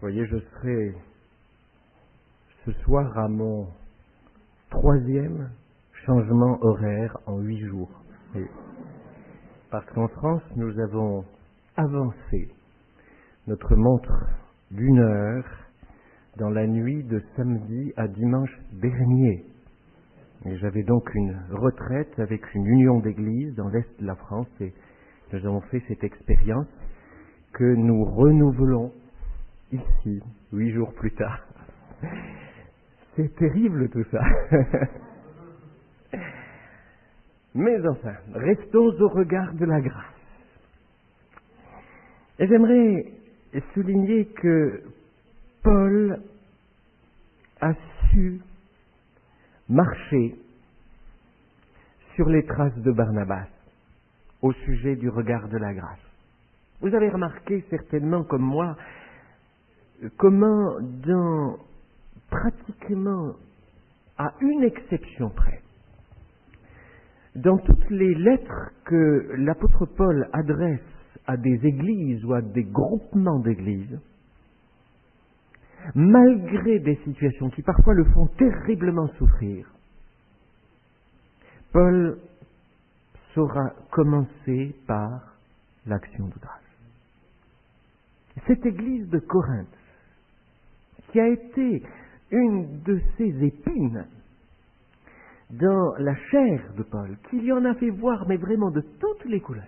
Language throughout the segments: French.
voyez, je serai ce soir à mon 3e changement horaire en 8 jours. Et parce qu'en France, nous avons avancé notre montre d'1 heure dans la nuit de samedi à dimanche dernier. Et j'avais donc une retraite avec une union d'églises dans l'Est de la France et nous avons fait cette expérience que nous renouvelons ici, 8 jours plus tard. C'est terrible tout ça. Mais enfin, restons au regard de la grâce. Et j'aimerais souligner que Paul a su marcher sur les traces de Barnabas au sujet du regard de la grâce. Vous avez remarqué certainement comme moi comment dans pratiquement à une exception près, dans toutes les lettres que l'apôtre Paul adresse à des églises ou à des groupements d'églises, malgré des situations qui parfois le font terriblement souffrir, Paul saura commencer par l'action de grâce. Cette église de Corinthe, qui a été une de ces épines dans la chair de Paul, qui lui en a fait voir, mais vraiment de toutes les couleurs,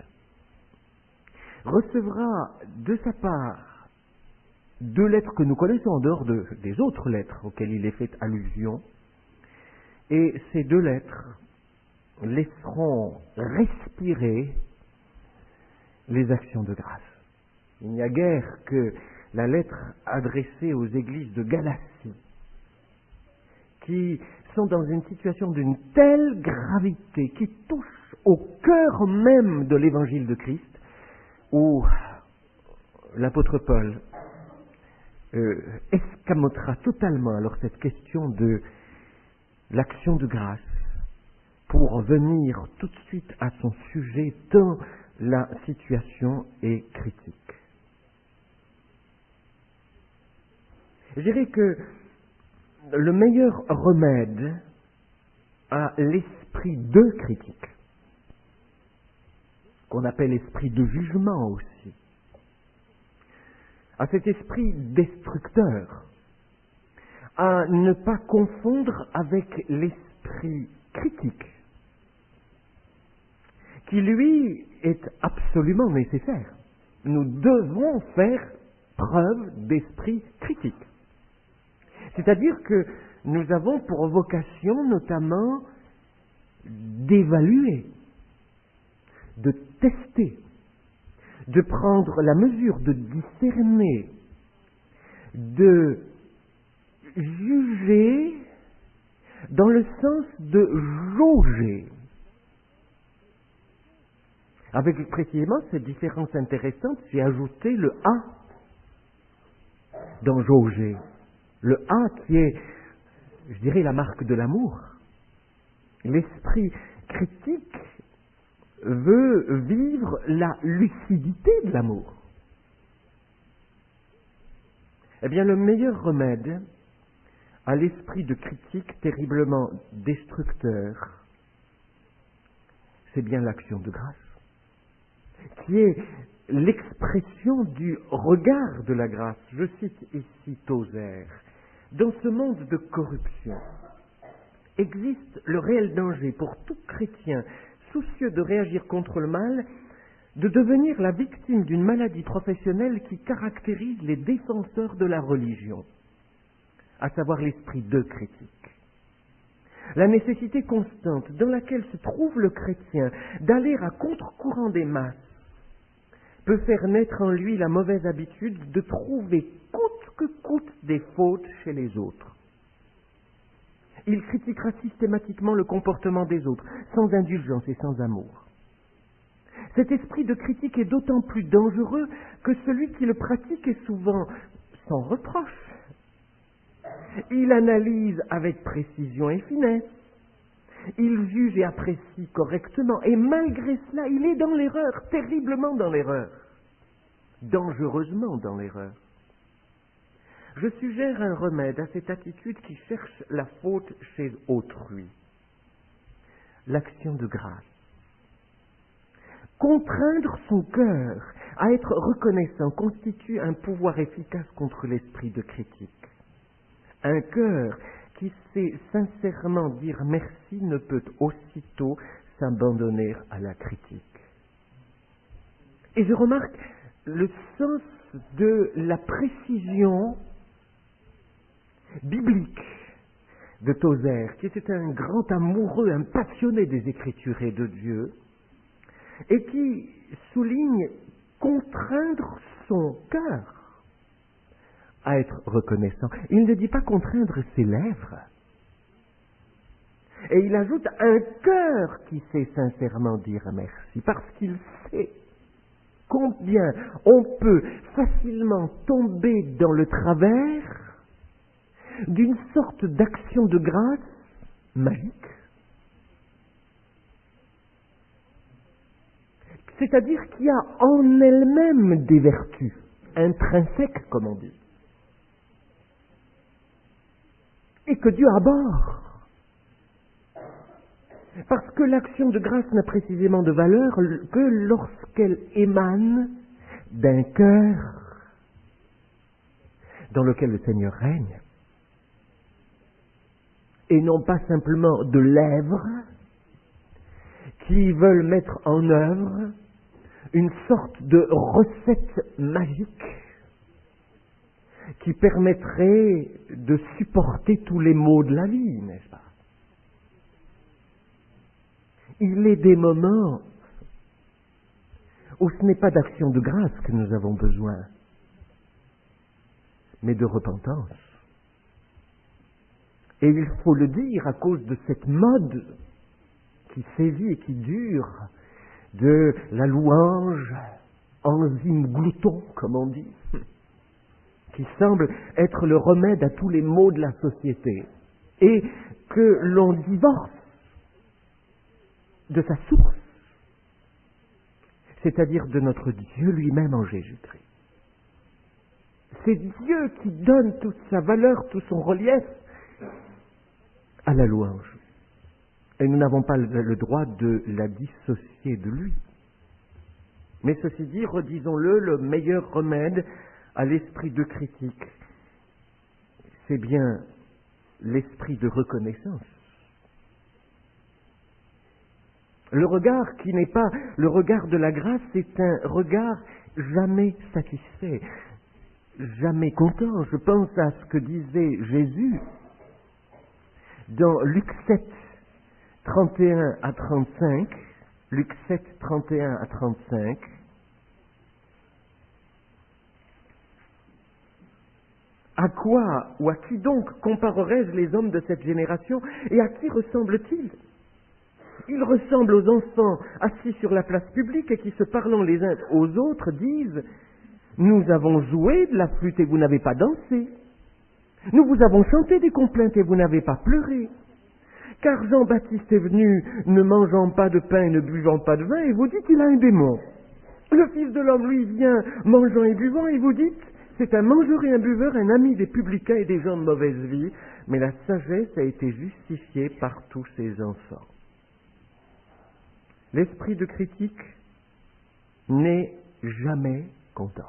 recevra de sa part 2 lettres que nous connaissons en dehors des autres lettres auxquelles il est fait allusion, et ces 2 lettres laisseront respirer les actions de grâce. Il n'y a guère que la lettre adressée aux églises de Galatie, qui sont dans une situation d'une telle gravité, qui touche au cœur même de l'évangile de Christ, où l'apôtre Paul escamotera totalement alors cette question de l'action de grâce pour venir tout de suite à son sujet tant la situation est critique. Je dirais que le meilleur remède à l'esprit de critique, qu'on appelle esprit de jugement aussi, à cet esprit destructeur, à ne pas confondre avec l'esprit critique, qui lui est absolument nécessaire. Nous devons faire preuve d'esprit critique. C'est-à-dire que nous avons pour vocation notamment d'évaluer, de tester, de prendre la mesure, de discerner, de juger dans le sens de jauger. Avec précisément cette différence intéressante, j'ai ajouté le A dans jauger. Le A qui est, je dirais, la marque de l'amour. L'esprit critique veut vivre la lucidité de l'amour. Eh bien, le meilleur remède à l'esprit de critique terriblement destructeur, c'est bien l'action de grâce, qui est l'expression du regard de la grâce. Je cite ici Tozer. Dans ce monde de corruption, existe le réel danger pour tout chrétien soucieux de réagir contre le mal, de devenir la victime d'une maladie professionnelle qui caractérise les défenseurs de la religion, à savoir l'esprit de critique. La nécessité constante dans laquelle se trouve le chrétien d'aller à contre-courant des masses peut faire naître en lui la mauvaise habitude de trouver coûte que coûte des fautes chez les autres. Il critiquera systématiquement le comportement des autres, sans indulgence et sans amour. Cet esprit de critique est d'autant plus dangereux que celui qui le pratique est souvent sans reproche. Il analyse avec précision et finesse. Il juge et apprécie correctement. Et malgré cela, il est dans l'erreur, terriblement dans l'erreur. Dangereusement dans l'erreur. je suggère un remède à cette attitude qui cherche la faute chez autrui. L'action de grâce. Contraindre son cœur à être reconnaissant constitue un pouvoir efficace contre l'esprit de critique. Un cœur qui sait sincèrement dire merci ne peut aussitôt s'abandonner à la critique. Et je remarque le sens de la précision biblique de Tozer, qui était un grand amoureux, un passionné des Écritures et de Dieu, et qui souligne contraindre son cœur à être reconnaissant. Il ne dit pas contraindre ses lèvres. Et il ajoute un cœur qui sait sincèrement dire merci, parce qu'il sait combien on peut facilement tomber dans le travers d'une sorte d'action de grâce magique. C'est-à-dire qu'il y a en elle-même des vertus intrinsèques, comme on dit, et que Dieu abhorre. Parce que l'action de grâce n'a précisément de valeur que lorsqu'elle émane d'un cœur dans lequel le Seigneur règne, et non pas simplement de lèvres qui veulent mettre en œuvre une sorte de recette magique qui permettrait de supporter tous les maux de la vie, n'est-ce pas? Il est des moments où ce n'est pas d'action de grâce que nous avons besoin, mais de repentance. Et il faut le dire à cause de cette mode qui sévit et qui dure de la louange enzyme glouton, comme on dit, qui semble être le remède à tous les maux de la société, et que l'on divorce de sa source, c'est-à-dire de notre Dieu lui-même en Jésus-Christ. C'est Dieu qui donne toute sa valeur, tout son relief à la louange. Et nous n'avons pas le droit de la dissocier de lui. Mais ceci dit, redisons-le, le meilleur remède à l'esprit de critique, c'est bien l'esprit de reconnaissance. Le regard qui n'est pas le regard de la grâce, c'est un regard jamais satisfait, jamais content. Je pense à ce que disait Jésus dans Luc 7, 31 à 35, Luc 7, 31 à 35. À quoi ou à qui donc comparerai-je les hommes de cette génération, et à qui ressemblent-ils? Ils ressemblent aux enfants assis sur la place publique et qui, se parlant les uns aux autres, disent « Nous avons joué de la flûte et vous n'avez pas dansé. Nous vous avons chanté des complaintes et vous n'avez pas pleuré. Car Jean-Baptiste est venu ne mangeant pas de pain et ne buvant pas de vin, et vous dites qu'il a un démon. Le Fils de l'homme, lui, vient mangeant et buvant, et vous dites c'est un mangeur et un buveur, un ami des publicains et des gens de mauvaise vie, mais la sagesse a été justifiée par tous ses enfants. » L'esprit de critique n'est jamais content.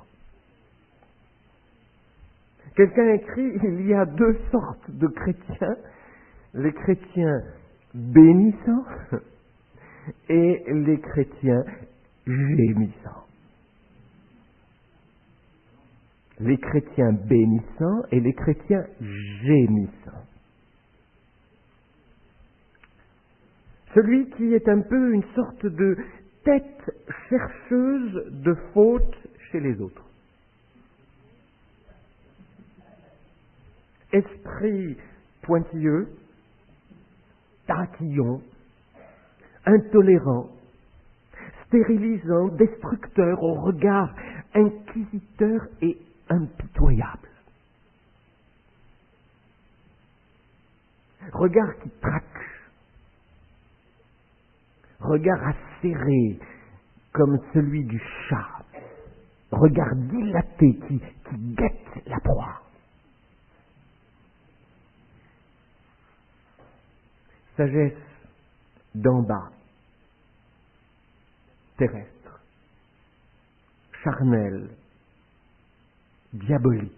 Quelqu'un écrit, il y a deux sortes de chrétiens, les chrétiens bénissants et les chrétiens gémissants. Les chrétiens bénissants et les chrétiens gémissants. Celui qui est un peu une sorte de tête chercheuse de fautes chez les autres. Esprit pointilleux, tatillon, intolérant, stérilisant, destructeur, au regard inquisiteur et impitoyable. Regard qui traque. Regard acéré comme celui du chat. Regard dilaté qui guette la proie. sagesse d'en bas, terrestre, charnelle, diabolique.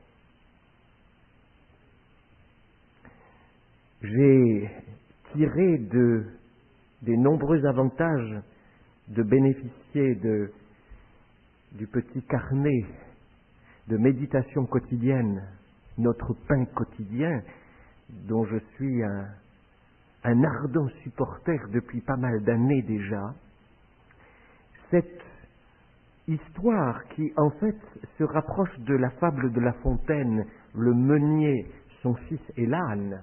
J'ai tiré des nombreux avantages de bénéficier du petit carnet de méditation quotidienne, notre pain quotidien, dont je suis un ardent supporter depuis pas mal d'années déjà. Cette histoire qui, en fait, se rapproche de la fable de La Fontaine, le meunier, son fils et l'âne.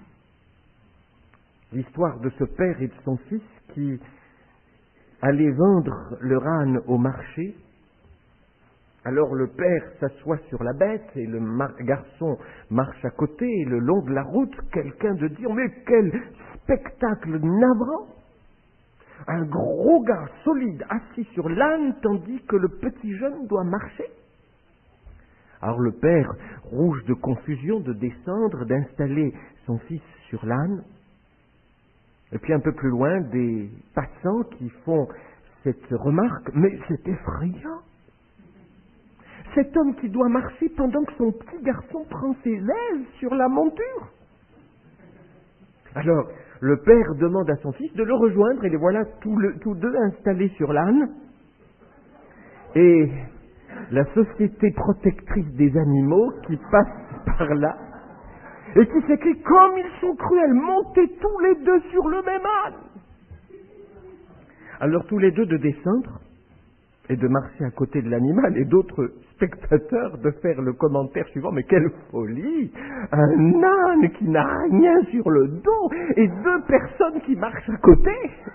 L'histoire de ce père et de son fils qui allaient vendre leur âne au marché. Alors le père s'assoit sur la bête et le garçon marche à côté et le long de la route, quelqu'un de dire « Mais quel spectacle navrant ! Un gros gars solide assis sur l'âne tandis que le petit jeune doit marcher. » Alors le père, rouge de confusion, de descendre, d'installer son fils sur l'âne. Et puis un peu plus loin, des passants qui font cette remarque « Mais c'est effrayant ! Cet homme qui doit marcher pendant que son petit garçon prend ses aises sur la monture. » Alors, le père demande à son fils de le rejoindre et les voilà tous deux installés sur l'âne. Et la société protectrice des animaux qui passe par là et qui s'écrit « Comme ils sont cruels, montez tous les deux sur le même âne !» Alors tous les deux de descendre et de marcher à côté de l'animal, et d'autres spectateurs de faire le commentaire suivant « Mais quelle folie! Un âne qui n'a rien sur le dos et deux personnes qui marchent à côté !»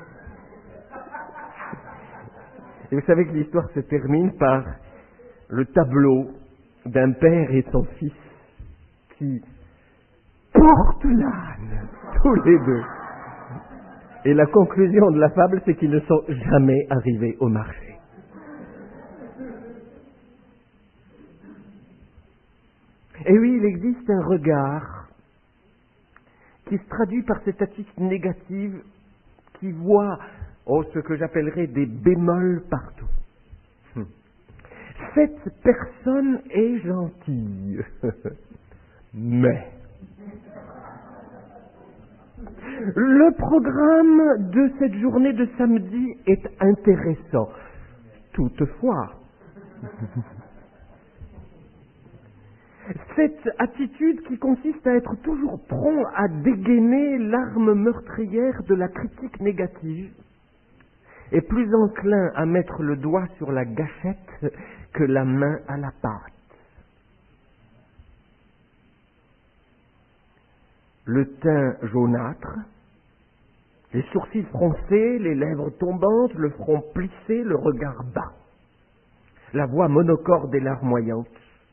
Et vous savez que l'histoire se termine par le tableau d'un père et son fils qui portent l'âne, tous les deux. Et la conclusion de la fable, c'est qu'ils ne sont jamais arrivés au marché. Et oui, il existe un regard qui se traduit par cette attitude négative qui voit ce que j'appellerais des bémols partout. Cette personne est gentille, mais le programme de cette journée de samedi est intéressant. Toutefois, cette attitude qui consiste à être toujours prompt à dégainer l'arme meurtrière de la critique négative est plus enclin à mettre le doigt sur la gâchette que la main à la pâte. Le teint jaunâtre, les sourcils froncés, les lèvres tombantes, le front plissé, le regard bas, la voix monocorde et larmoyante.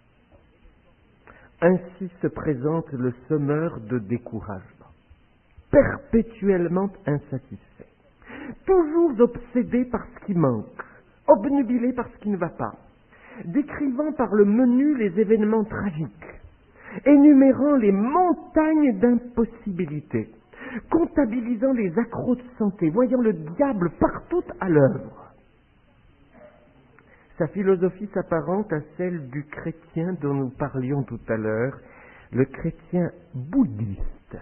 Ainsi se présente le semeur de découragement, perpétuellement insatisfait, toujours obsédé par ce qui manque, obnubilé par ce qui ne va pas, décrivant par le menu les événements tragiques, énumérant les montagnes d'impossibilités, comptabilisant les accros de santé, voyant le diable partout à l'œuvre. Sa philosophie s'apparente à celle du chrétien dont nous parlions tout à l'heure, le chrétien bouddhiste.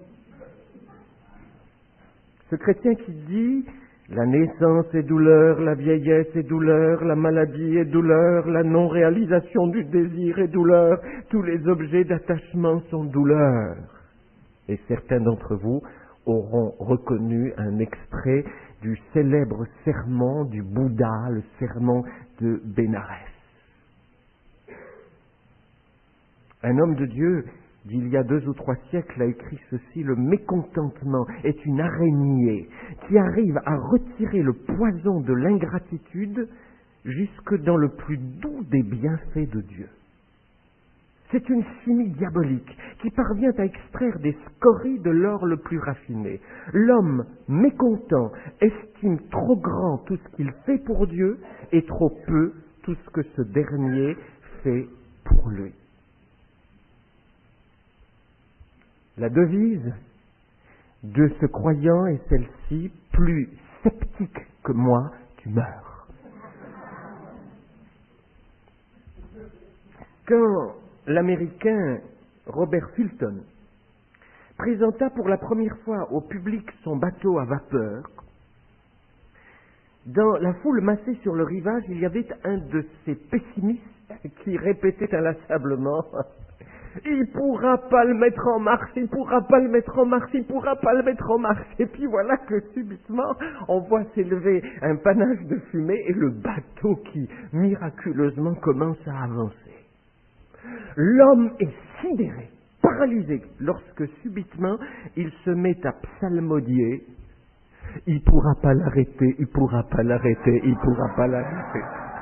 Ce chrétien qui dit « La naissance est douleur, la vieillesse est douleur, la maladie est douleur, la non-réalisation du désir est douleur, tous les objets d'attachement sont douleur. » Et certains d'entre vous auront reconnu un extrait du célèbre sermon du Bouddha, le sermon de Bénarès. Un homme de Dieu d'il y a 2 ou 3 siècles a écrit ceci: le mécontentement est une araignée qui arrive à retirer le poison de l'ingratitude jusque dans le plus doux des bienfaits de Dieu. C'est une chimie diabolique qui parvient à extraire des scories de l'or le plus raffiné. L'homme mécontent estime trop grand tout ce qu'il fait pour Dieu et trop peu tout ce que ce dernier fait pour lui. La devise de ce croyant est celle-ci, plus sceptique que moi, tu meurs. Quand l'Américain Robert Fulton présenta pour la première fois au public son bateau à vapeur, dans la foule massée sur le rivage, il y avait un de ces pessimistes qui répétait inlassablement « Il pourra pas le mettre en marche, il pourra pas le mettre en marche, il pourra pas le mettre en marche !» Et puis voilà que subitement, on voit s'élever un panache de fumée et le bateau qui miraculeusement commence à avancer. L'homme est sidéré, paralysé, lorsque subitement il se met à psalmodier. Il pourra pas l'arrêter, il pourra pas l'arrêter, il pourra pas l'arrêter.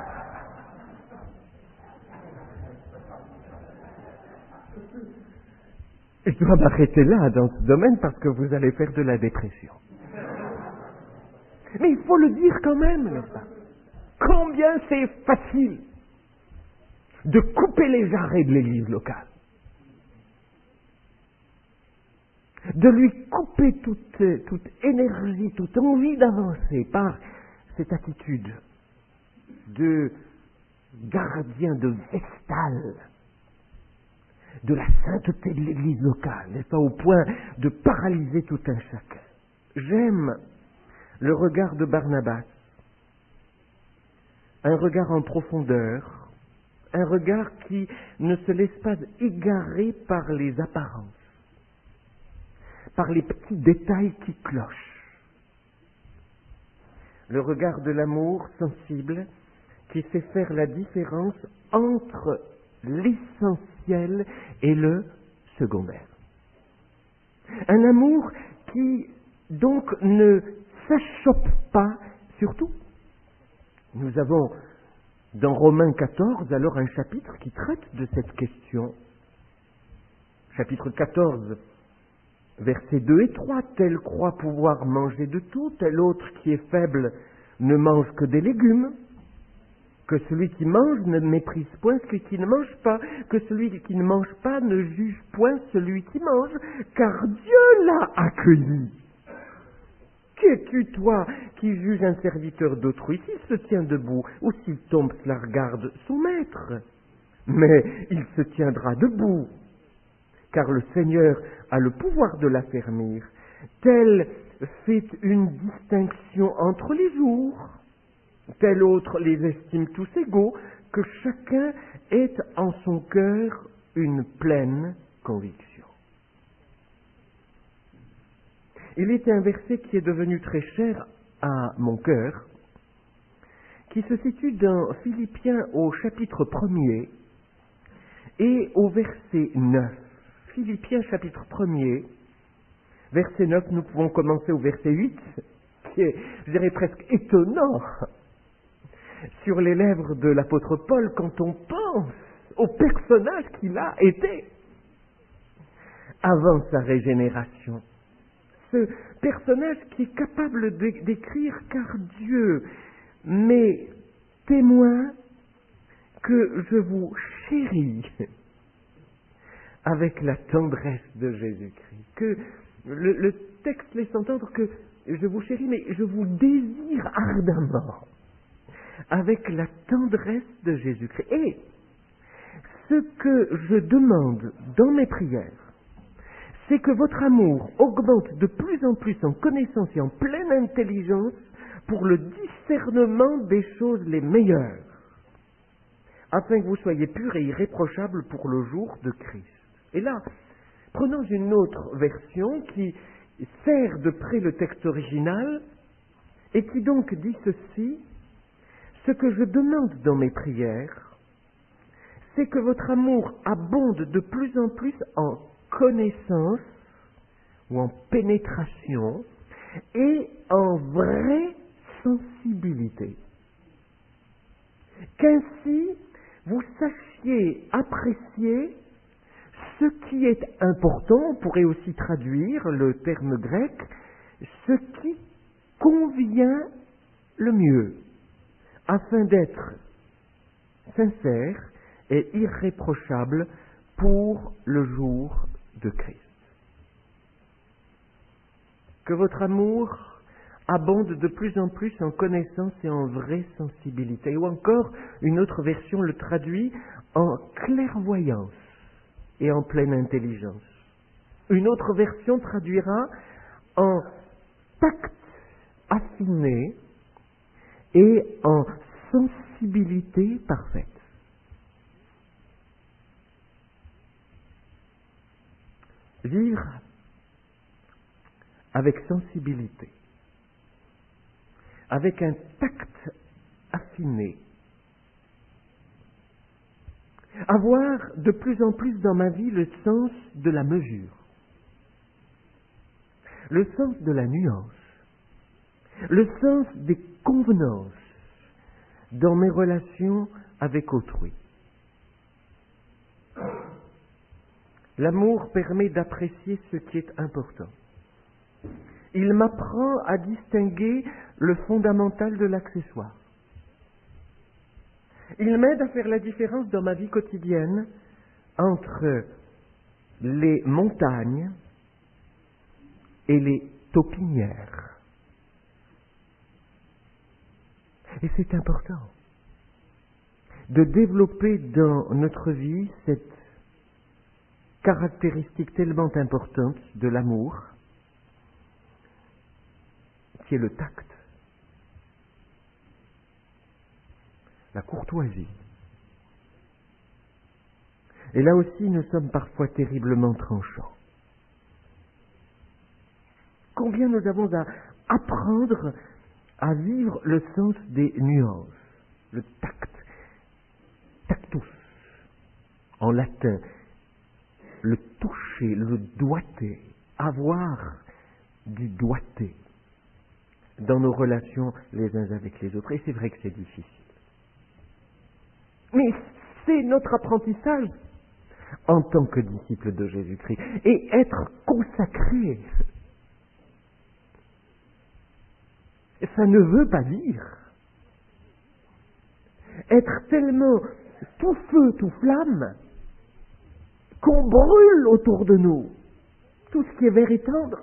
Je dois m'arrêter là dans ce domaine parce que vous allez faire de la dépression. Mais il faut le dire quand même, n'est-ce pas? Combien c'est facile de couper les jarrets de l'église locale, de lui couper toute énergie, toute envie d'avancer par cette attitude de gardien de Vestale de la sainteté de l'église locale, n'est-ce pas, au point de paralyser tout un chacun. J'aime le regard de Barnabas, un regard en profondeur, un regard qui ne se laisse pas égarer par les apparences, par les petits détails qui clochent. Le regard de l'amour sensible qui sait faire la différence entre l'essentiel et le secondaire. Un amour qui donc ne s'achoppe pas sur tout. Nous avons dans Romains 14 alors un chapitre qui traite de cette question. Chapitre 14, versets 2 et 3. Tel croit pouvoir manger de tout, tel autre qui est faible ne mange que des légumes. Que celui qui mange ne méprise point celui qui ne mange pas, que celui qui ne mange pas ne juge point celui qui mange, car Dieu l'a accueilli. Qu'es-tu, toi, qui juges un serviteur d'autrui, s'il se tient debout ou s'il tombe, cela regarde son maître? Mais il se tiendra debout, car le Seigneur a le pouvoir de l'affermir. Tel fait une distinction entre les jours. Tel autre les estime tous égaux, que chacun ait en son cœur une pleine conviction. Il est un verset qui est devenu très cher à mon cœur, qui se situe dans Philippiens au chapitre 1er et au verset 9. Philippiens chapitre 1er, verset 9, nous pouvons commencer au verset 8, qui est, je dirais, presque étonnant sur les lèvres de l'apôtre Paul quand on pense au personnage qu'il a été avant sa régénération. Ce personnage qui est capable d'écrire « Car Dieu m'est témoin que je vous chéris avec la tendresse de Jésus-Christ. » Que le texte laisse entendre que je vous chéris, mais je vous désire ardemment avec la tendresse de Jésus-Christ. Et ce que je demande dans mes prières, c'est que votre amour augmente de plus en plus en connaissance et en pleine intelligence pour le discernement des choses les meilleures, afin que vous soyez purs et irréprochables pour le jour de Christ. Et là, prenons une autre version qui sert de près le texte original et qui donc dit ceci: ce que je demande dans mes prières, c'est que votre amour abonde de plus en plus en connaissance ou en pénétration et en vraie sensibilité. Qu'ainsi vous sachiez apprécier ce qui est important, on pourrait aussi traduire le terme grec, ce qui convient le mieux, afin d'être sincère et irréprochable pour le jour de Christ. que votre amour abonde de plus en plus en connaissance et en vraie sensibilité. Ou encore, une autre version le traduit en clairvoyance et en pleine intelligence. Une autre version traduira en tact affiné et en sensibilité parfaite. Vivre avec sensibilité, avec un tact affiné, avoir de plus en plus dans ma vie le sens de la mesure, le sens de la nuance, le sens des convenances dans mes relations avec autrui. L'amour permet d'apprécier ce qui est important. Il m'apprend à distinguer le fondamental de l'accessoire. Il m'aide à faire la différence dans ma vie quotidienne entre les montagnes et les taupinières. Et c'est important de développer dans notre vie cette caractéristique tellement importante de l'amour, qui est le tact, la courtoisie. Et là aussi, nous sommes parfois terriblement tranchants. Combien nous avons à apprendre à vivre le sens des nuances, le tact, tactus, en latin, le toucher, le doigté, avoir du doigté dans nos relations les uns avec les autres. Et c'est vrai que c'est difficile. Mais c'est notre apprentissage en tant que disciple de Jésus-Christ. Et être consacré, ça ne veut pas dire être tellement tout feu, tout flamme, qu'on brûle autour de nous tout ce qui est vert et tendre.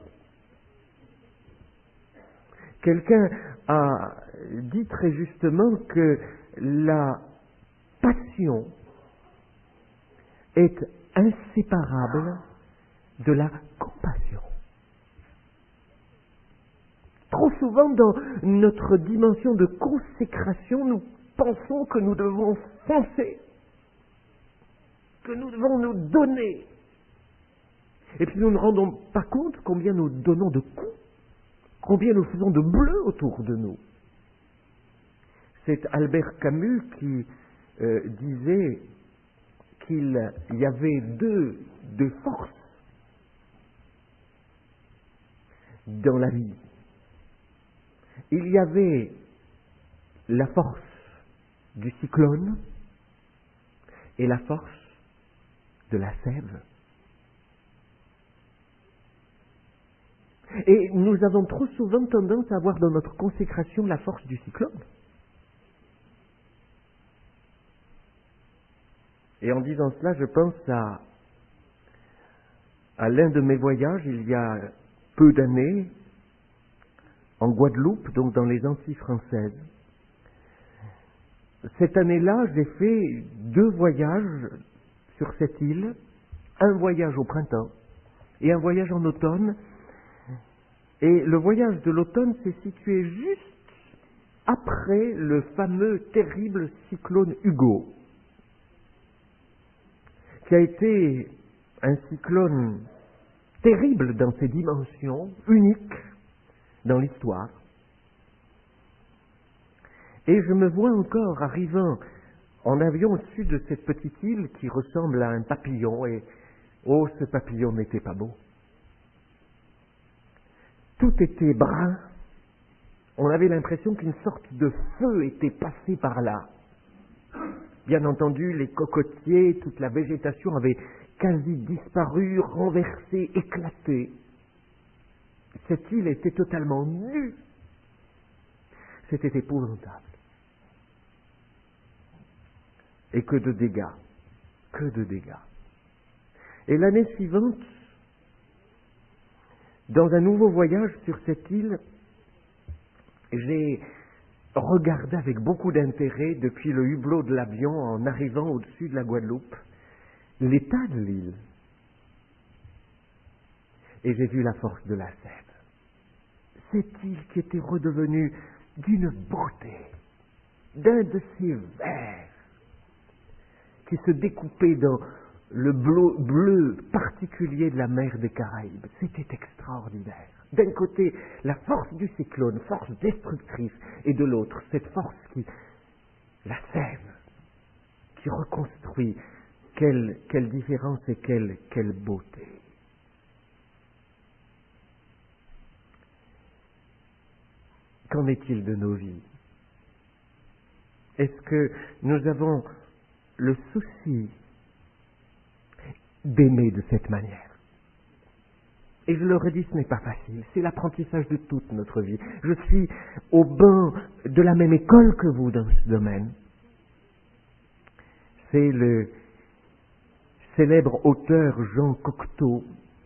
Quelqu'un a dit très justement que la passion est inséparable de la compassion. Trop souvent, dans notre dimension de consécration, nous pensons que nous devons foncer, que nous devons nous donner. Et puis nous ne rendons pas compte combien nous donnons de coups, combien nous faisons de bleu autour de nous. C'est Albert Camus qui disait qu'il y avait deux forces dans la vie. Il y avait la force du cyclone et la force de la sève. Et nous avons trop souvent tendance à avoir dans notre consécration la force du cyclone. Et en disant cela, je pense à l'un de mes voyages, il y a peu d'années, en Guadeloupe, donc dans les Antilles françaises. Cette année-là, j'ai fait 2 voyages sur cette île, un voyage au printemps et un voyage en automne. Et le voyage de l'automne s'est situé juste après le fameux terrible cyclone Hugo, qui a été un cyclone terrible dans ses dimensions, unique dans l'histoire. Et je me vois encore arrivant en avion au-dessus de cette petite île qui ressemble à un papillon, et oh, ce papillon n'était pas beau. Tout était brun. On avait l'impression qu'une sorte de feu était passé par là. Bien entendu, les cocotiers, toute la végétation avait quasi disparu, renversé, éclaté. Cette île était totalement nue. C'était épouvantable. Et que de dégâts. Que de dégâts. Et l'année suivante, Dans un nouveau voyage sur cette île, j'ai regardé avec beaucoup d'intérêt, depuis le hublot de l'avion en arrivant au-dessus de la Guadeloupe, l'état de l'île. Et j'ai vu la force de la Seine. Cette île qui était redevenue d'une beauté, d'un de ces vers qui se découpait dans le bleu particulier de la mer des Caraïbes. C'était extraordinaire. D'un côté, la force du cyclone, force destructrice, et de l'autre, cette force la Seine, qui reconstruit. Quelle différence et quelle beauté. Qu'en est-il de nos vies? Est-ce que nous avons le souci d'aimer de cette manière? Et je le redis, ce n'est pas facile. C'est l'apprentissage de toute notre vie. Je suis au banc de la même école que vous dans ce domaine. C'est le célèbre auteur Jean Cocteau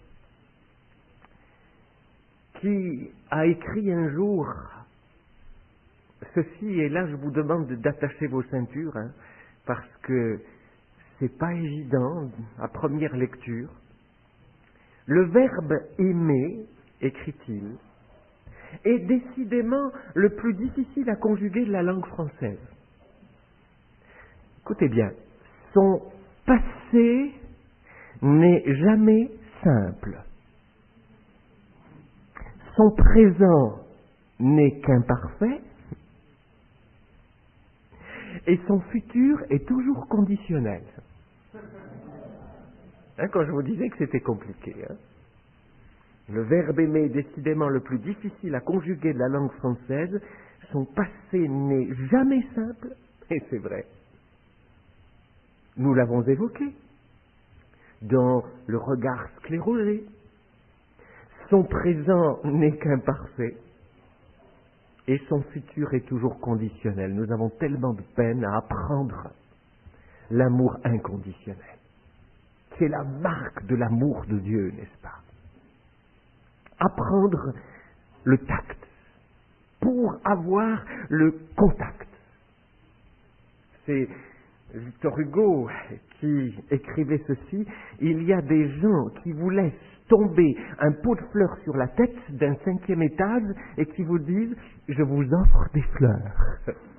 qui a écrit un jour ceci, et là je vous demande d'attacher vos ceintures, parce que c'est pas évident à première lecture. Le verbe aimer, écrit-il, est décidément le plus difficile à conjuguer de la langue française. Écoutez bien, son passé n'est jamais simple. Son présent n'est qu'imparfait. Et son futur est toujours conditionnel. Quand je vous disais que c'était compliqué. Le verbe aimer est décidément le plus difficile à conjuguer de la langue française. Son passé n'est jamais simple, et c'est vrai. Nous l'avons évoqué dans le regard sclérosé. Son présent n'est qu'imparfait. Et son futur est toujours conditionnel. Nous avons tellement de peine à apprendre l'amour inconditionnel. C'est la marque de l'amour de Dieu, n'est-ce pas? Apprendre le tact pour avoir le contact. C'est Victor Hugo qui écrivait ceci: il y a des gens qui vous laissent tomber un pot de fleurs sur la tête d'un 5e étage et qui vous disent « je vous offre des fleurs ».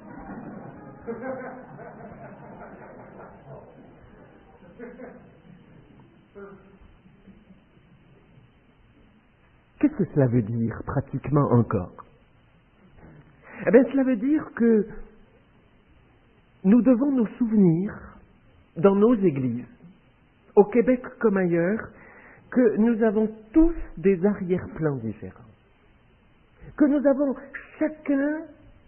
Qu'est-ce que cela veut dire pratiquement encore? Eh bien, cela veut dire que nous devons nous souvenir, dans nos églises, au Québec comme ailleurs, que nous avons tous des arrière-plans différents. Que nous avons chacun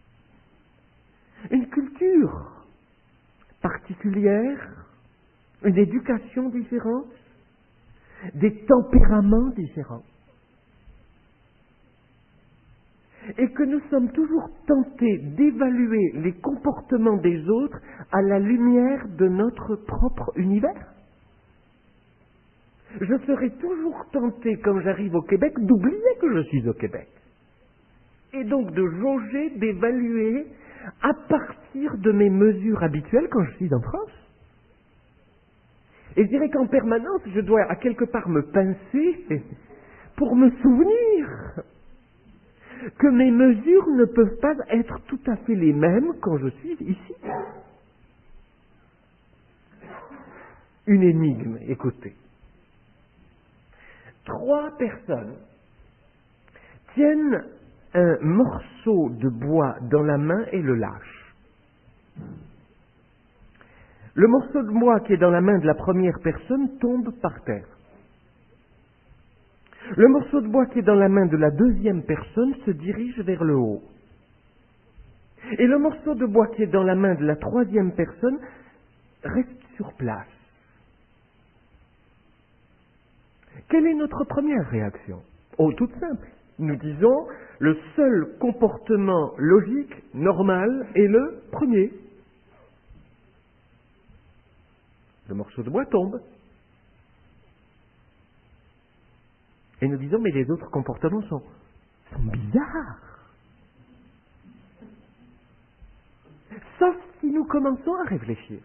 une culture particulière, une éducation différente, des tempéraments différents. Et que nous sommes toujours tentés d'évaluer les comportements des autres à la lumière de notre propre univers. Je serai toujours tenté, quand j'arrive au Québec, d'oublier que je suis au Québec. Et donc de jauger, d'évaluer à partir de mes mesures habituelles quand je suis en France. Et je dirais qu'en permanence, je dois à quelque part me pincer pour me souvenir que mes mesures ne peuvent pas être tout à fait les mêmes quand je suis ici. Une énigme, écoutez. 3 personnes tiennent un morceau de bois dans la main et le lâchent. Le morceau de bois qui est dans la main de la première personne tombe par terre. Le morceau de bois qui est dans la main de la deuxième personne se dirige vers le haut. Et le morceau de bois qui est dans la main de la troisième personne reste sur place. Quelle est notre première réaction? Oh, toute simple. Nous disons, le seul comportement logique, normal, est le premier. Le morceau de bois tombe. Et nous disons, mais les autres comportements sont bizarres. Sauf si nous commençons à réfléchir.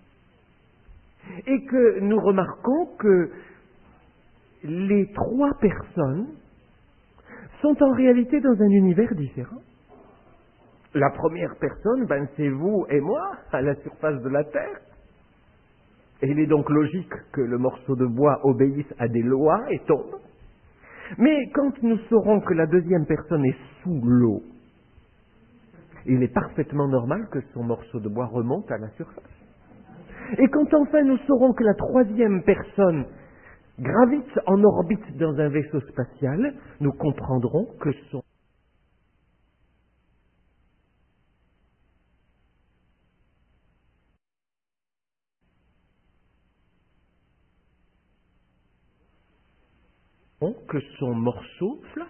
Et que nous remarquons que les trois personnes sont en réalité dans un univers différent. La première personne, c'est vous et moi, à la surface de la Terre. Et il est donc logique que le morceau de bois obéisse à des lois et tombe. Mais quand nous saurons que la deuxième personne est sous l'eau, il est parfaitement normal que son morceau de bois remonte à la surface. Et quand enfin nous saurons que la troisième personne gravite en orbite dans un vaisseau spatial, nous comprendrons que son morceau flotte.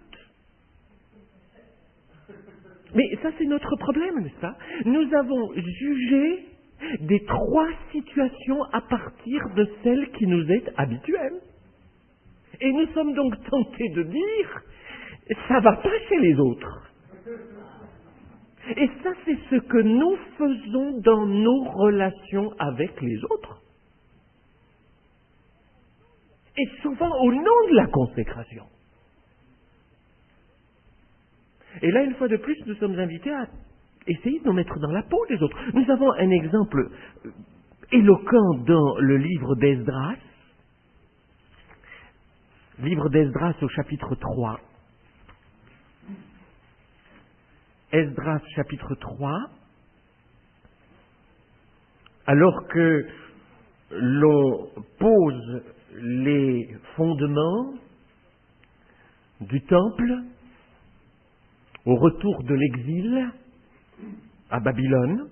Mais ça, c'est notre problème, n'est-ce pas? Nous avons jugé des trois situations à partir de celle qui nous est habituelle. Et nous sommes donc tentés de dire, ça va pas chez les autres. Et ça, c'est ce que nous faisons dans nos relations avec les autres. Et souvent au nom de la consécration. Et là, une fois de plus, nous sommes invités à essayer de nous mettre dans la peau des autres. Nous avons un exemple éloquent dans le livre d'Esdras. Livre d'Esdras au chapitre 3. Esdras chapitre 3. Alors que l'on pose les fondements du temple au retour de l'exil à Babylone,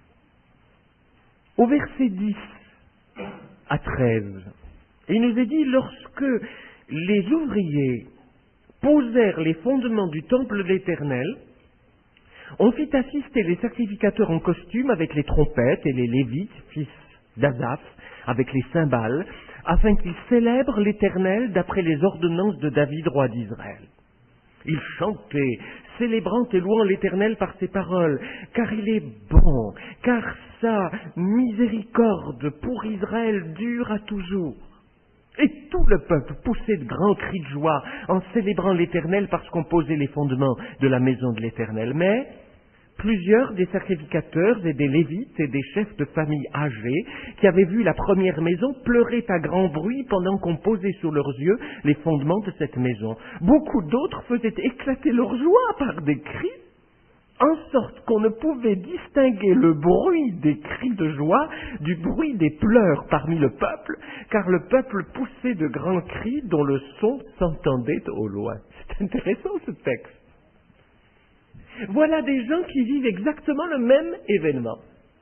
au verset 10 à 13, il nous est dit, lorsque les ouvriers posèrent les fondements du temple de l'Éternel, on fit assister les sacrificateurs en costume avec les trompettes et les Lévites, fils d'Asaph, avec les cymbales, afin qu'ils célèbrent l'Éternel d'après les ordonnances de David, roi d'Israël. Ils chantaient, célébrant et louant l'Éternel par ses paroles, car il est bon, car sa miséricorde pour Israël dure à toujours. Et tout le peuple poussait de grands cris de joie en célébrant l'Éternel parce qu'on posait les fondements de la maison de l'Éternel. Mais plusieurs des sacrificateurs et des Lévites et des chefs de famille âgés qui avaient vu la première maison pleuraient à grand bruit pendant qu'on posait sous leurs yeux les fondements de cette maison. Beaucoup d'autres faisaient éclater leur joie par des cris, en sorte qu'on ne pouvait distinguer le bruit des cris de joie du bruit des pleurs parmi le peuple, car le peuple poussait de grands cris dont le son s'entendait au loin. C'est intéressant ce texte. Voilà des gens qui vivent exactement le même événement.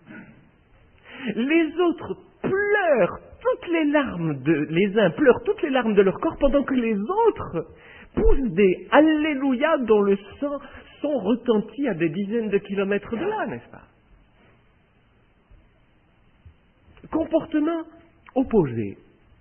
Les autres pleurent toutes les larmes les uns pleurent toutes les larmes de leur corps pendant que les autres poussent des Alléluia dont le son retentit à des dizaines de kilomètres de là, n'est-ce pas? Comportement opposé.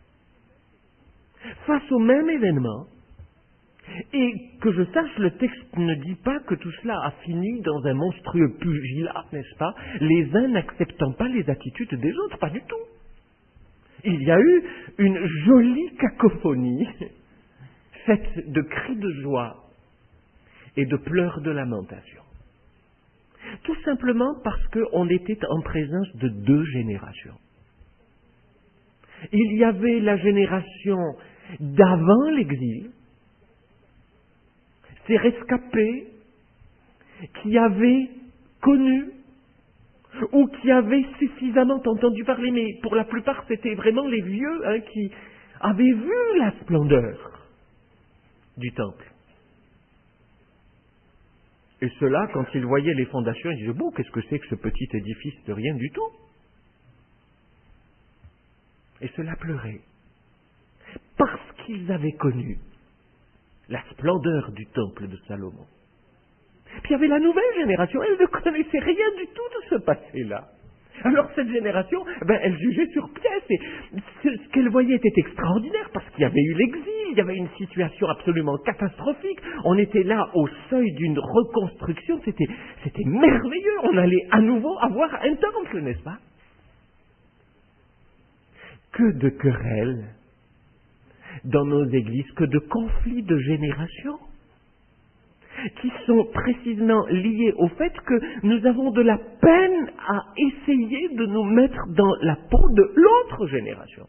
Face au même événement, et que je sache, le texte ne dit pas que tout cela a fini dans un monstrueux pugilat, n'est-ce pas? Les uns n'acceptant pas les attitudes des autres, pas du tout. Il y a eu une jolie cacophonie faite de cris de joie et de pleurs de lamentation. Tout simplement parce qu'on était en présence de deux générations. Il y avait la génération d'avant l'exil, ces rescapés qui avaient connu ou qui avaient suffisamment entendu parler, mais pour la plupart c'était vraiment les vieux qui avaient vu la splendeur du temple. Et ceux-là, quand ils voyaient les fondations, ils disaient « Bon, qu'est-ce que c'est que ce petit édifice de rien du tout ?» Et ceux-là pleuraient, parce qu'ils avaient connu la splendeur du temple de Salomon. Puis il y avait la nouvelle génération, elle ne connaissait rien du tout de ce passé-là. Alors cette génération, elle jugeait sur pièce, et ce qu'elle voyait était extraordinaire, parce qu'il y avait eu l'exil, il y avait une situation absolument catastrophique. On était là au seuil d'une reconstruction. C'était merveilleux. On allait à nouveau avoir un temple, n'est-ce pas? Que de querelles dans nos églises, que de conflits de génération, qui sont précisément liés au fait que nous avons de la peine à essayer de nous mettre dans la peau de l'autre génération,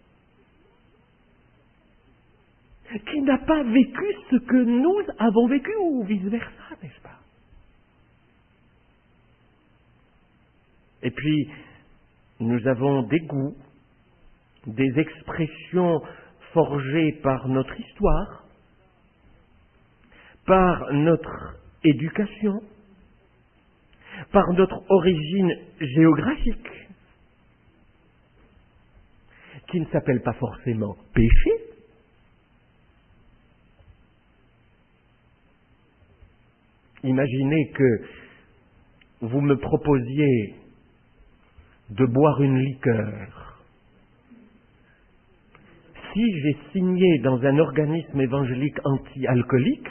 qui n'a pas vécu ce que nous avons vécu, ou vice-versa, n'est-ce pas? Et puis, nous avons des goûts, des expressions forgées par notre histoire, par notre éducation, par notre origine géographique, qui ne s'appelle pas forcément péché. Imaginez que vous me proposiez de boire une liqueur. Si j'ai signé dans un organisme évangélique anti-alcoolique,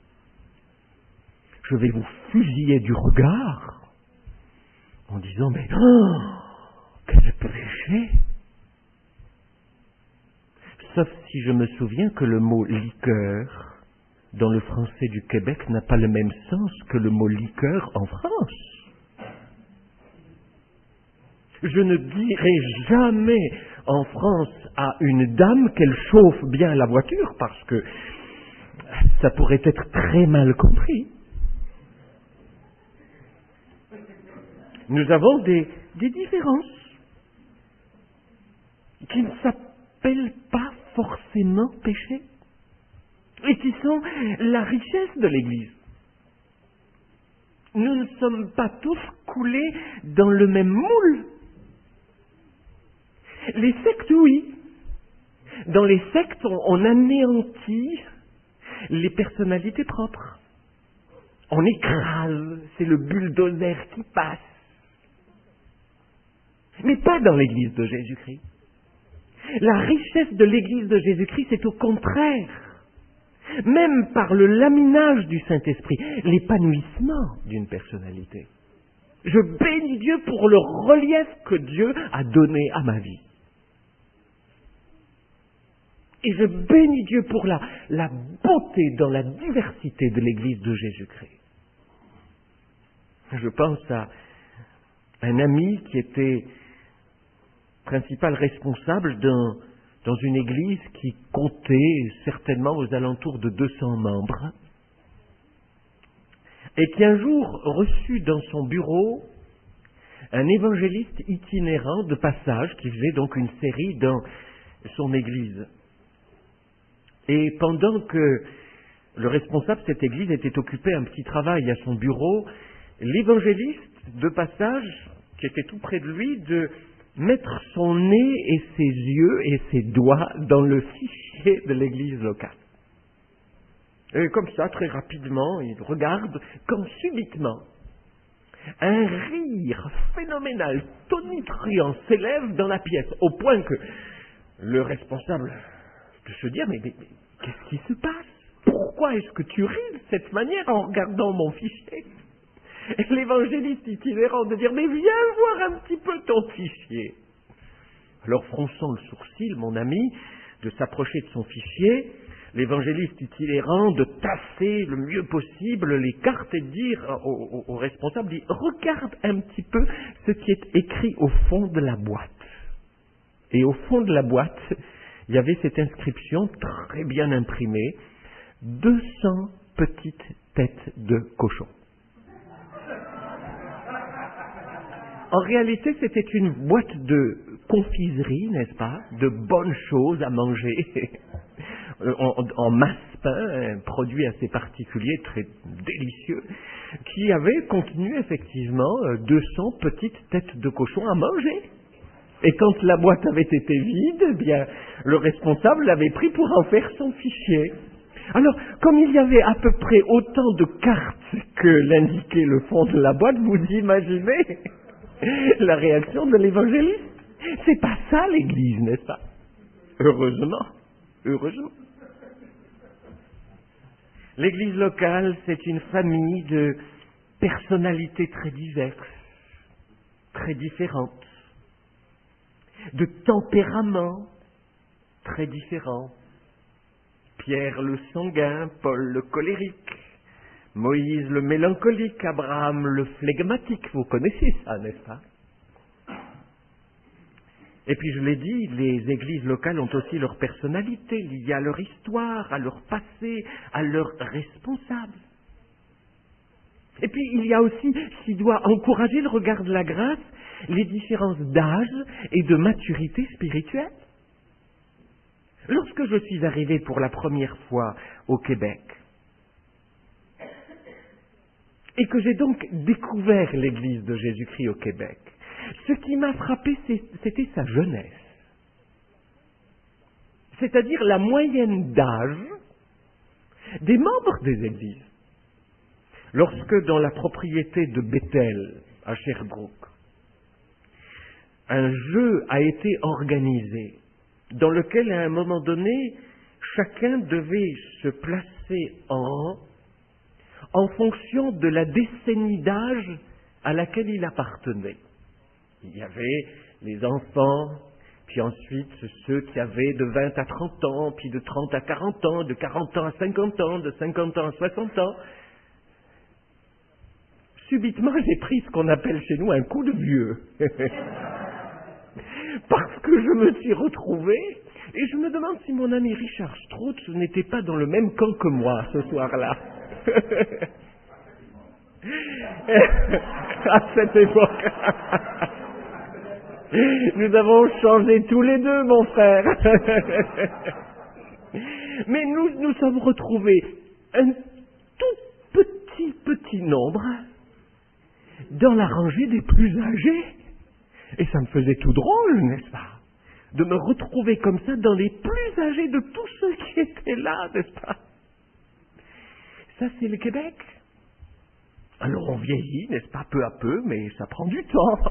je vais vous fusiller du regard en disant « Mais oh, quel péché !» Sauf si je me souviens que le mot « liqueur » dans le français du Québec n'a pas le même sens que le mot « liqueur » en France. Je ne dirai jamais en France à une dame qu'elle chauffe bien la voiture parce que ça pourrait être très mal compris. Nous avons des différences qui ne s'appellent pas forcément péché et qui sont la richesse de l'Église. Nous ne sommes pas tous coulés dans le même moule. Les sectes, oui. Dans les sectes, on anéantit les personnalités propres. On écrase, c'est le bulldozer qui passe. Mais pas dans l'Église de Jésus-Christ. La richesse de l'Église de Jésus-Christ, c'est au contraire, même par le laminage du Saint-Esprit, l'épanouissement d'une personnalité. Je bénis Dieu pour le relief que Dieu a donné à ma vie. Et je bénis Dieu pour la beauté dans la diversité de l'Église de Jésus-Christ. Je pense à un ami qui était principal responsable dans une église qui comptait certainement aux alentours de 200 membres, et qui un jour reçut dans son bureau un évangéliste itinérant de passage qui faisait donc une série dans son église. Et pendant que le responsable de cette église était occupé à un petit travail à son bureau, l'évangéliste de passage, qui était tout près de lui, de mettre son nez et ses yeux et ses doigts dans le fichier de l'église locale. Et comme ça, très rapidement, il regarde, quand subitement, un rire phénoménal, tonitruant, s'élève dans la pièce, au point que le responsable de se dire, mais qu'est-ce qui se passe? Pourquoi est-ce que tu ris de cette manière en regardant mon fichier? Et l'évangéliste itinérant de dire, mais viens voir un petit peu ton fichier. Alors, fronçant le sourcil, mon ami, de s'approcher de son fichier, l'évangéliste itinérant de tasser le mieux possible les cartes et de dire au responsable, dit, regarde un petit peu ce qui est écrit au fond de la boîte. Et au fond de la boîte, il y avait cette inscription très bien imprimée, 200 petites têtes de cochon. En réalité, c'était une boîte de confiserie, n'est-ce pas, de bonnes choses à manger, en masse pain, un produit assez particulier, très délicieux, qui avait contenu effectivement 200 petites têtes de cochon à manger. Et quand la boîte avait été vide, eh bien, le responsable l'avait pris pour en faire son fichier. Alors, comme il y avait à peu près autant de cartes que l'indiquait le fond de la boîte, vous imaginez la réaction de l'évangéliste. C'est pas ça l'Église, n'est-ce pas? Heureusement, heureusement. L'église locale, c'est une famille de personnalités très diverses, très différentes, de tempéraments très différents. Pierre le sanguin, Paul le colérique, Moïse le mélancolique, Abraham le flegmatique. Vous connaissez ça, n'est-ce pas? Et puis je l'ai dit, les églises locales ont aussi leur personnalité, liée à leur histoire, à leur passé, à leurs responsables. Et puis il y a aussi, ce qui doit encourager le regard de la grâce, les différences d'âge et de maturité spirituelle. Lorsque je suis arrivé pour la première fois au Québec, et que j'ai donc découvert l'Église de Jésus-Christ au Québec, ce qui m'a frappé, c'était sa jeunesse. C'est-à-dire la moyenne d'âge des membres des églises. Lorsque dans la propriété de Bethel, à Sherbrooke, un jeu a été organisé, dans lequel à un moment donné, chacun devait se placer en fonction de la décennie d'âge à laquelle il appartenait. Il y avait les enfants, puis ensuite ceux qui avaient de 20 à 30 ans, puis de 30 à 40 ans, de 40 ans à 50 ans, de 50 ans à 60 ans. Subitement, j'ai pris ce qu'on appelle chez nous un coup de vieux. Parce que je me suis retrouvé, et je me demande si mon ami Richard Strauss n'était pas dans le même camp que moi ce soir-là. À cette époque. Nous avons changé tous les deux, mon frère. Mais nous sommes retrouvés un tout petit nombre dans la rangée des plus âgés. Et ça me faisait tout drôle, n'est-ce pas? De me retrouver comme ça dans les plus âgés de tous ceux qui étaient là, n'est-ce pas? Ça, c'est le Québec. Alors on vieillit, n'est-ce pas, peu à peu, mais ça prend du temps.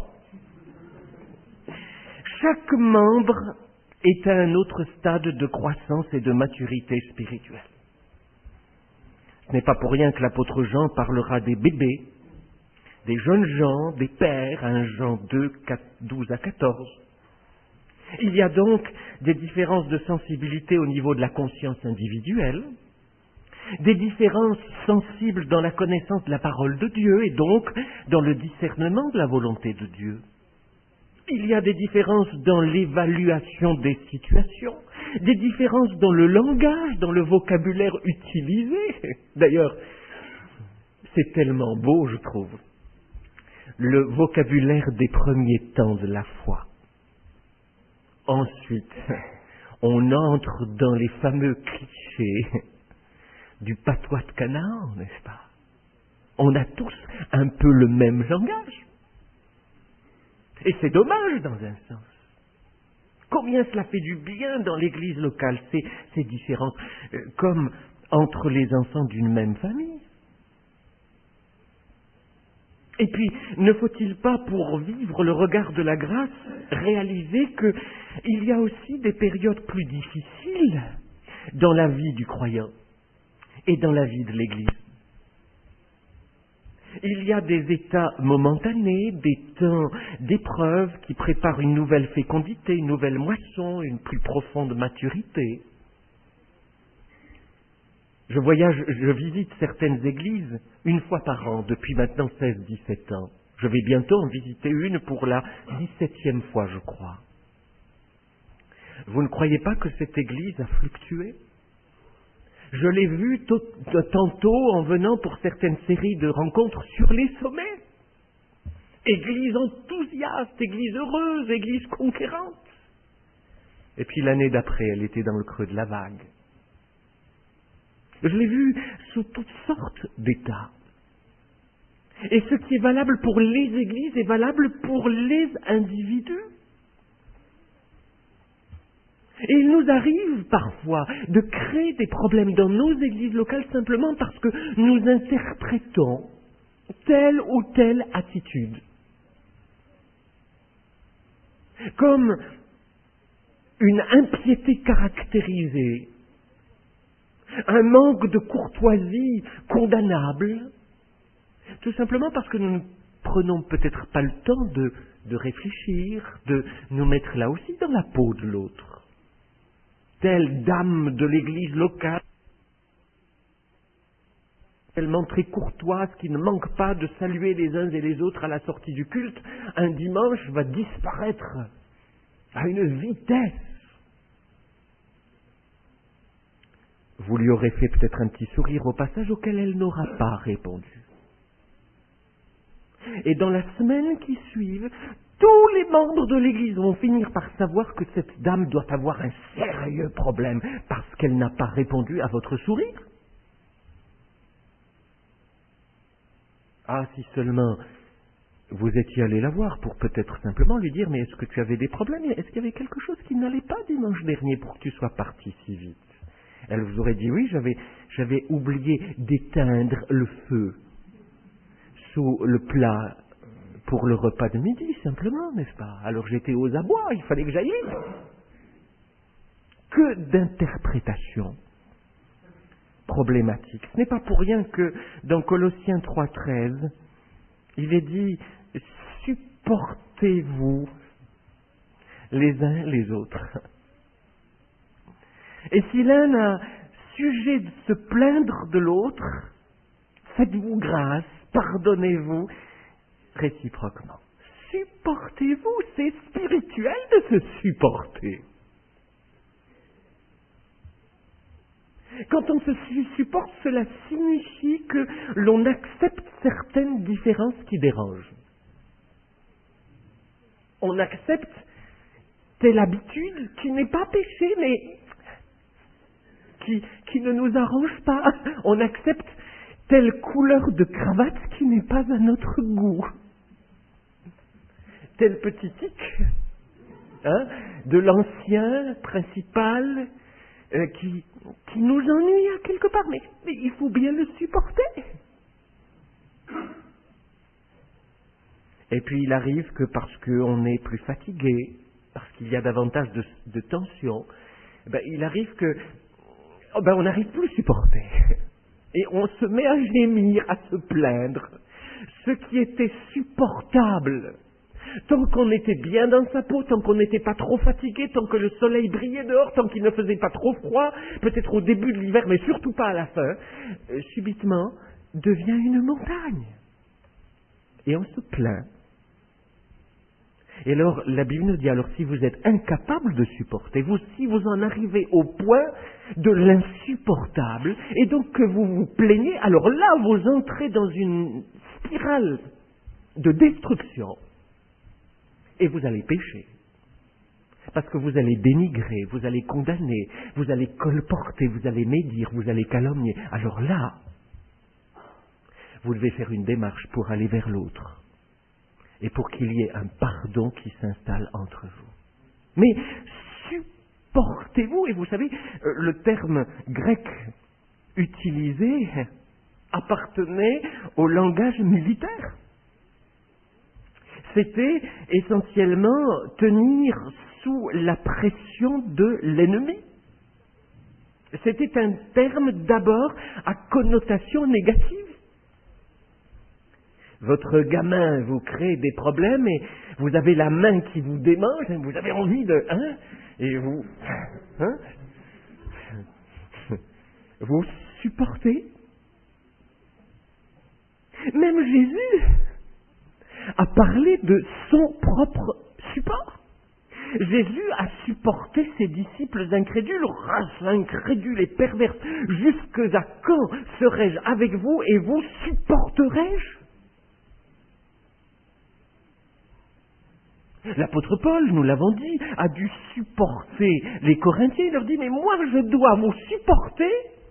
Chaque membre est à un autre stade de croissance et de maturité spirituelle. Ce n'est pas pour rien que l'apôtre Jean parlera des bébés, des jeunes gens, des pères, 1 Jean 2, 12 à 14. Il y a donc des différences de sensibilité au niveau de la conscience individuelle, des différences sensibles dans la connaissance de la parole de Dieu et donc dans le discernement de la volonté de Dieu. Il y a des différences dans l'évaluation des situations, des différences dans le langage, dans le vocabulaire utilisé. D'ailleurs, c'est tellement beau, je trouve, le vocabulaire des premiers temps de la foi. Ensuite, on entre dans les fameux clichés du patois de Canaan, n'est-ce pas? On a tous un peu le même langage. Et c'est dommage dans un sens. Combien cela fait du bien dans l'église locale, ces différences, comme entre les enfants d'une même famille. Et puis, ne faut-il pas, pour vivre le regard de la grâce, réaliser qu'il y a aussi des périodes plus difficiles dans la vie du croyant et dans la vie de l'Église. Il y a des états momentanés, des temps d'épreuve qui préparent une nouvelle fécondité, une nouvelle moisson, une plus profonde maturité. Je visite certaines églises une fois par an, depuis maintenant 16-17 ans. Je vais bientôt en visiter une pour la 17e fois, je crois. Vous ne croyez pas que cette église a fluctué? Je l'ai vue tantôt en venant pour certaines séries de rencontres sur les sommets. Église enthousiaste, église heureuse, église conquérante. Et puis l'année d'après, elle était dans le creux de la vague. Je l'ai vue sous toutes sortes d'états. Et ce qui est valable pour les églises est valable pour les individus. Et il nous arrive parfois de créer des problèmes dans nos églises locales simplement parce que nous interprétons telle ou telle attitude comme une impiété caractérisée, un manque de courtoisie condamnable, tout simplement parce que nous ne prenons peut-être pas le temps de réfléchir, de nous mettre là aussi dans la peau de l'autre. Telle dame de l'église locale, tellement très courtoise qui ne manque pas de saluer les uns et les autres à la sortie du culte, un dimanche va disparaître à une vitesse. Vous lui aurez fait peut-être un petit sourire au passage auquel elle n'aura pas répondu. Et dans la semaine qui suit, tous les membres de l'Église vont finir par savoir que cette dame doit avoir un sérieux problème parce qu'elle n'a pas répondu à votre sourire. Ah, si seulement vous étiez allé la voir pour peut-être simplement lui dire « Mais est-ce que tu avais des problèmes? Est-ce qu'il y avait quelque chose qui n'allait pas dimanche dernier pour que tu sois parti si vite ?» Elle vous aurait dit « Oui, j'avais oublié d'éteindre le feu sous le plat pour le repas de midi, simplement, n'est-ce pas? Alors j'étais aux abois, il fallait que j'aille vite. » Que d'interprétations problématiques. Ce n'est pas pour rien que dans Colossiens 3,13, il est dit « Supportez-vous les uns les autres. » Et si l'un a sujet de se plaindre de l'autre, faites-vous grâce, pardonnez-vous réciproquement. Supportez-vous, c'est spirituel de se supporter. Quand on se supporte, cela signifie que l'on accepte certaines différences qui dérangent. On accepte telle habitude qui n'est pas péché, mais qui ne nous arrange pas. On accepte telle couleur de cravate qui n'est pas à notre goût. Tel petit tic de l'ancien principal qui nous ennuie à quelque part, mais il faut bien le supporter. Et puis il arrive que parce qu'on est plus fatigué, parce qu'il y a davantage de tension, il arrive que on n'arrive plus à supporter. Et on se met à gémir, à se plaindre. Ce qui était supportable, tant qu'on était bien dans sa peau, tant qu'on n'était pas trop fatigué, tant que le soleil brillait dehors, tant qu'il ne faisait pas trop froid, peut-être au début de l'hiver, mais surtout pas à la fin, subitement devient une montagne. Et on se plaint. Et alors, la Bible nous dit, alors si vous êtes incapable de supporter, si vous en arrivez au point de l'insupportable, et donc que vous vous plaignez, alors là, vous entrez dans une spirale de destruction, et vous allez pécher. Parce que vous allez dénigrer, vous allez condamner, vous allez colporter, vous allez médire, vous allez calomnier. Alors là, vous devez faire une démarche pour aller vers l'autre. Et pour qu'il y ait un pardon qui s'installe entre vous. Mais supportez-vous, et vous savez, le terme grec utilisé appartenait au langage militaire. C'était essentiellement tenir sous la pression de l'ennemi. C'était un terme d'abord à connotation négative. Votre gamin vous crée des problèmes et vous avez la main qui vous démange, et vous avez envie de... et vous... vous supportez. Même Jésus a parlé de son propre support. Jésus a supporté ses disciples incrédules, race incrédule et perverse. Jusqu'à quand serai-je avec vous et vous supporterai-je? L'apôtre Paul, nous l'avons dit, a dû supporter les Corinthiens. Il leur dit, mais moi je dois vous supporter.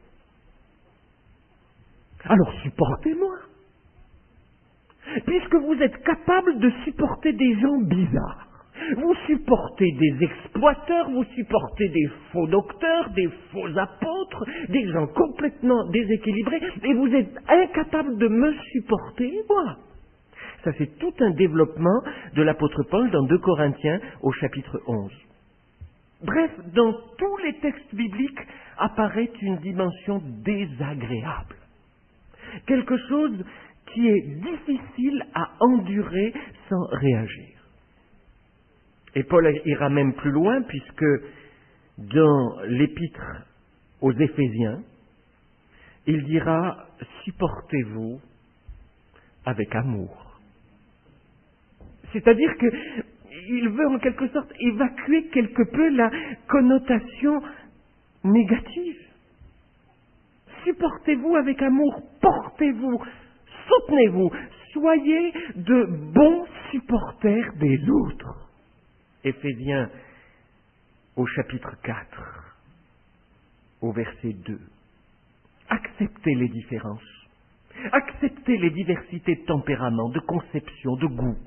Alors supportez-moi. Puisque vous êtes capable de supporter des gens bizarres. Vous supportez des exploiteurs, vous supportez des faux docteurs, des faux apôtres, des gens complètement déséquilibrés, et vous êtes incapable de me supporter, moi. Ça, c'est tout un développement de l'apôtre Paul dans 2 Corinthiens au chapitre 11. Bref, dans tous les textes bibliques, apparaît une dimension désagréable. Quelque chose qui est difficile à endurer sans réagir. Et Paul ira même plus loin, puisque dans l'épître aux Éphésiens, il dira « supportez-vous avec amour ». C'est-à-dire qu'il veut en quelque sorte évacuer quelque peu la connotation négative. Supportez-vous avec amour, portez-vous, soutenez-vous, soyez de bons supporters des autres. Éphésiens au chapitre 4, au verset 2. Acceptez les différences, acceptez les diversités de tempérament, de conception, de goût.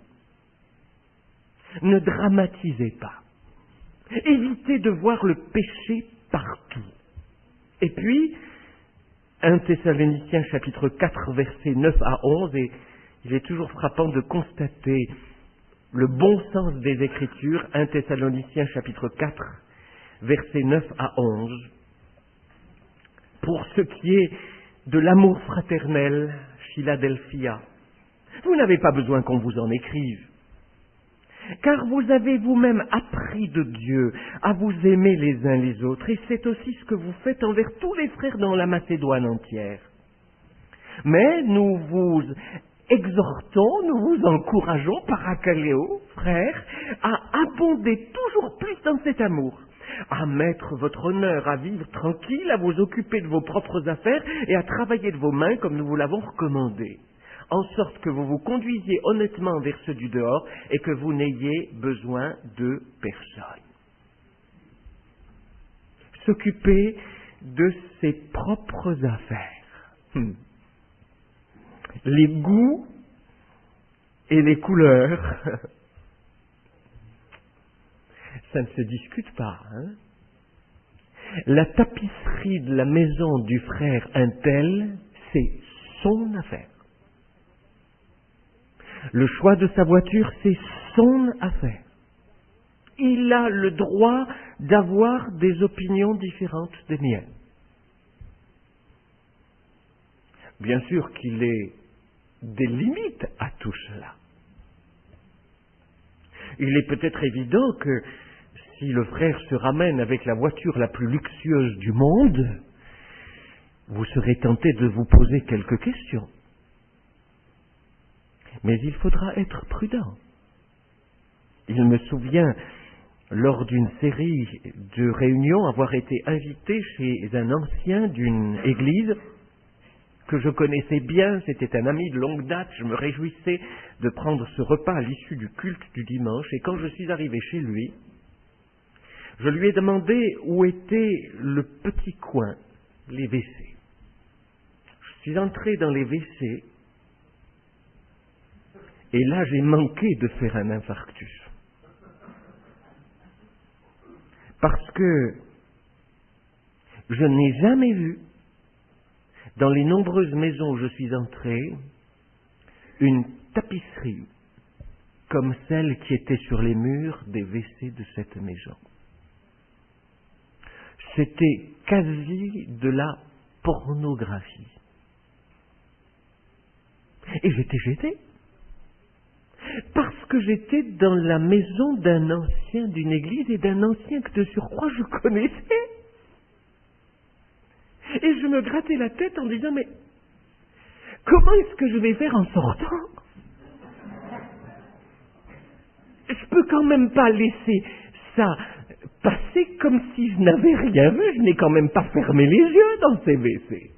Ne dramatisez pas. Évitez de voir le péché partout. Et puis, 1 Thessaloniciens chapitre 4, versets 9 à 11, et il est toujours frappant de constater le bon sens des Écritures, 1 Thessaloniciens chapitre 4, versets 9 à 11. Pour ce qui est de l'amour fraternel, Philadelphia, vous n'avez pas besoin qu'on vous en écrive, car vous avez vous-même appris de Dieu à vous aimer les uns les autres, et c'est aussi ce que vous faites envers tous les frères dans la Macédoine entière. Mais nous vous exhortons, nous vous encourageons, paracaléo, frères, à abonder toujours plus dans cet amour, à mettre votre honneur, à vivre tranquille, à vous occuper de vos propres affaires et à travailler de vos mains comme nous vous l'avons recommandé, en sorte que vous vous conduisiez honnêtement vers ceux du dehors et que vous n'ayez besoin de personne. S'occuper de ses propres affaires. Les goûts et les couleurs, ça ne se discute pas. La tapisserie de la maison du frère untel, c'est son affaire. Le choix de sa voiture, c'est son affaire. Il a le droit d'avoir des opinions différentes des miennes. Bien sûr qu'il est des limites à tout cela. Il est peut-être évident que si le frère se ramène avec la voiture la plus luxueuse du monde, vous serez tenté de vous poser quelques questions. Mais il faudra être prudent. Il me souvient, lors d'une série de réunions, avoir été invité chez un ancien d'une église que je connaissais bien, c'était un ami de longue date, je me réjouissais de prendre ce repas à l'issue du culte du dimanche, et quand je suis arrivé chez lui, je lui ai demandé où était le petit coin, les WC. Je suis entré dans les WC, et là j'ai manqué de faire un infarctus. Parce que je n'ai jamais vu, dans les nombreuses maisons où je suis entré, une tapisserie comme celle qui était sur les murs des WC de cette maison. C'était quasi de la pornographie. Et j'étais gêné. Parce que j'étais dans la maison d'un ancien d'une église et d'un ancien que de surcroît je connaissais. Et je me grattais la tête en disant, mais comment est-ce que je vais faire en sortant? Je peux quand même pas laisser ça passer comme si je n'avais rien vu. Je n'ai quand même pas fermé les yeux dans ces WC.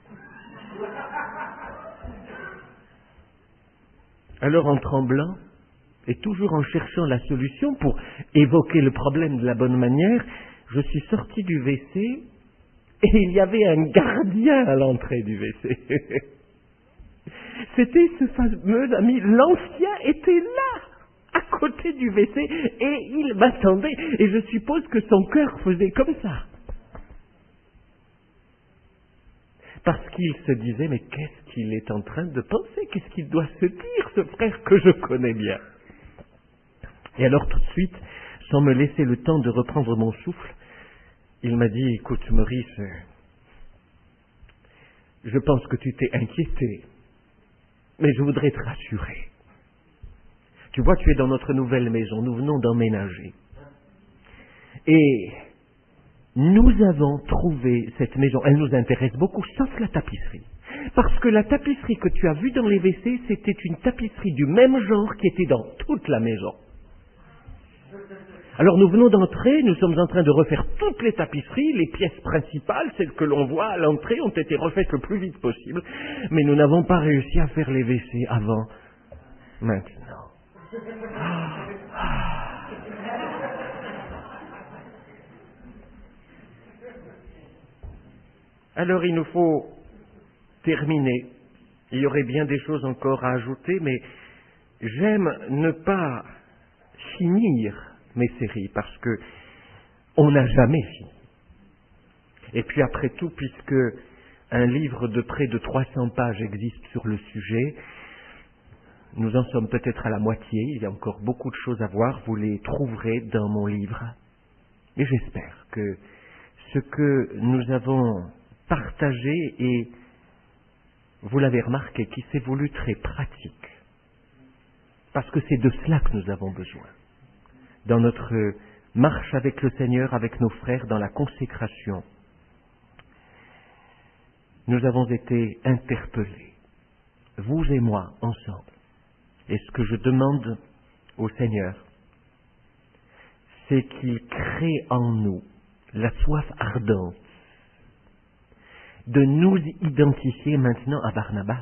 Alors en tremblant, et toujours en cherchant la solution pour évoquer le problème de la bonne manière, je suis sorti du WC et il y avait un gardien à l'entrée du WC. C'était ce fameux ami, l'ancien était là, à côté du WC, et il m'attendait, et je suppose que son cœur faisait comme ça. Parce qu'il se disait, mais qu'est-ce qu'il est en train de penser? Qu'est-ce qu'il doit se dire, ce frère que je connais bien? Et alors tout de suite, sans me laisser le temps de reprendre mon souffle, il m'a dit, écoute Maurice, je pense que tu t'es inquiété, mais je voudrais te rassurer. Tu vois, tu es dans notre nouvelle maison, nous venons d'emménager. Et nous avons trouvé cette maison, elle nous intéresse beaucoup, sauf la tapisserie. Parce que la tapisserie que tu as vue dans les WC, c'était une tapisserie du même genre qui était dans toute la maison. Alors nous venons d'entrer, nous sommes en train de refaire toutes les tapisseries, les pièces principales, celles que l'on voit à l'entrée, ont été refaites le plus vite possible, mais nous n'avons pas réussi à faire les WC avant maintenant. Alors il nous faut terminer. Il y aurait bien des choses encore à ajouter, mais j'aime ne pas finir mes séries parce que on n'a jamais fini. Et puis après tout, puisque un livre de près de 300 pages existe sur le sujet, nous en sommes peut-être à la moitié, il y a encore beaucoup de choses à voir, vous les trouverez dans mon livre. Et j'espère que ce que nous avons partagé et, vous l'avez remarqué, qui s'est voulu très pratique, parce que c'est de cela que nous avons besoin. Dans notre marche avec le Seigneur, avec nos frères, dans la consécration, nous avons été interpellés, vous et moi, ensemble. Et ce que je demande au Seigneur, c'est qu'il crée en nous la soif ardente de nous identifier maintenant à Barnabas,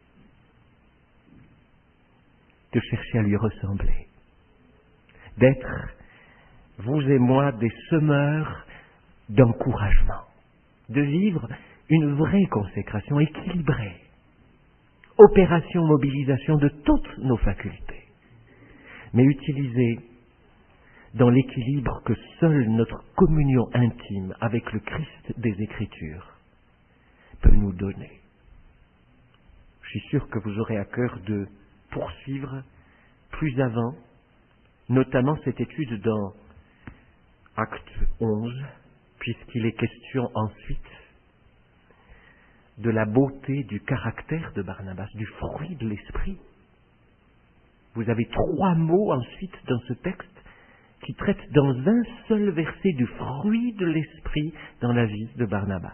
de chercher à lui ressembler, d'être, vous et moi, des semeurs d'encouragement, de vivre une vraie consécration équilibrée, opération, mobilisation de toutes nos facultés, mais utilisée dans l'équilibre que seule notre communion intime avec le Christ des Écritures peut nous donner. Je suis sûr que vous aurez à cœur de poursuivre plus avant, notamment cette étude dans Acte 11, puisqu'il est question ensuite de la beauté du caractère de Barnabas, du fruit de l'esprit. Vous avez 3 mots ensuite dans ce texte qui traitent dans un seul verset du fruit de l'esprit dans la vie de Barnabas.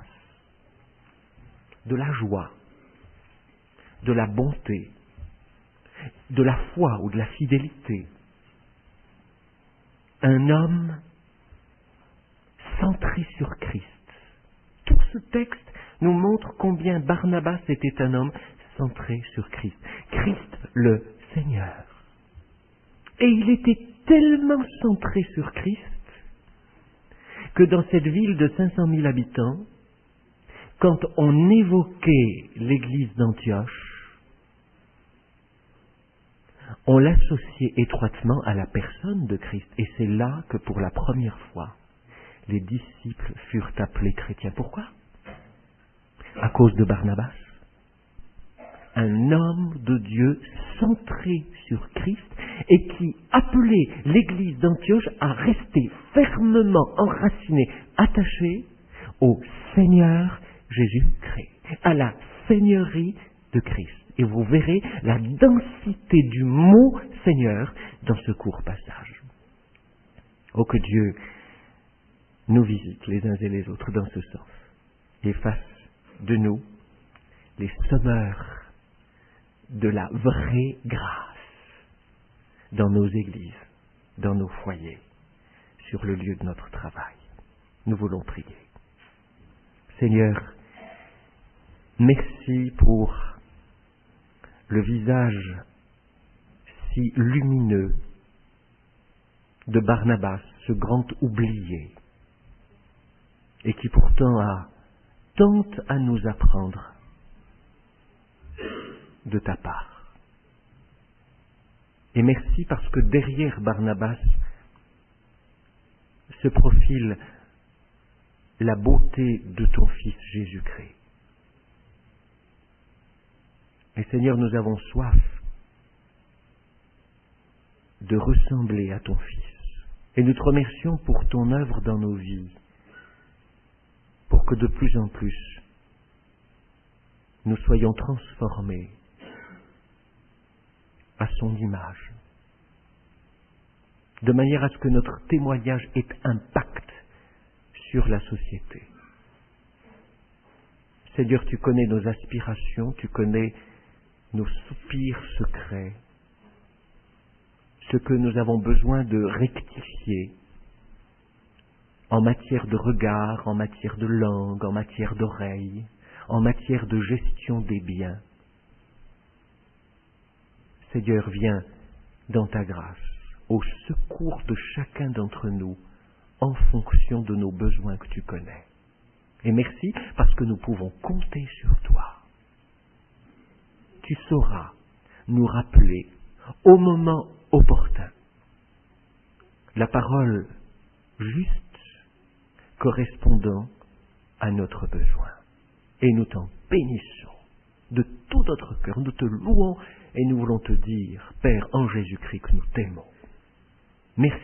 De la joie, de la bonté, de la foi ou de la fidélité. Un homme centré sur Christ. Tout ce texte nous montre combien Barnabas était un homme centré sur Christ. Christ le Seigneur. Et il était tellement centré sur Christ que dans cette ville de 500 000 habitants, quand on évoquait l'église d'Antioche, on l'associait étroitement à la personne de Christ. Et c'est là que pour la première fois, les disciples furent appelés chrétiens. Pourquoi ? À cause de Barnabas. Un homme de Dieu centré sur Christ et qui appelait l'église d'Antioche à rester fermement enracinée, attachée au Seigneur Jésus-Christ, à la seigneurie de Christ. Et vous verrez la densité du mot Seigneur dans ce court passage. Oh, que Dieu nous visite les uns et les autres dans ce sens et fasse de nous les semeurs de la vraie grâce dans nos églises, dans nos foyers, sur le lieu de notre travail. Nous voulons prier. Seigneur, merci pour le visage si lumineux de Barnabas, ce grand oublié, et qui pourtant a tant à nous apprendre de ta part. Et merci parce que derrière Barnabas se profile la beauté de ton Fils Jésus-Christ. Et Seigneur, nous avons soif de ressembler à ton Fils. Et nous te remercions pour ton œuvre dans nos vies, pour que de plus en plus nous soyons transformés à son image, de manière à ce que notre témoignage ait impact sur la société. Seigneur, tu connais nos aspirations, tu connais nos soupirs secrets, ce que nous avons besoin de rectifier en matière de regard, en matière de langue, en matière d'oreille, en matière de gestion des biens. Seigneur, viens dans ta grâce, au secours de chacun d'entre nous, en fonction de nos besoins que tu connais. Et merci parce que nous pouvons compter sur toi. Tu sauras nous rappeler au moment opportun la parole juste correspondant à notre besoin. Et nous t'en bénissons de tout notre cœur. Nous te louons et nous voulons te dire, Père, en Jésus-Christ, que nous t'aimons. Merci.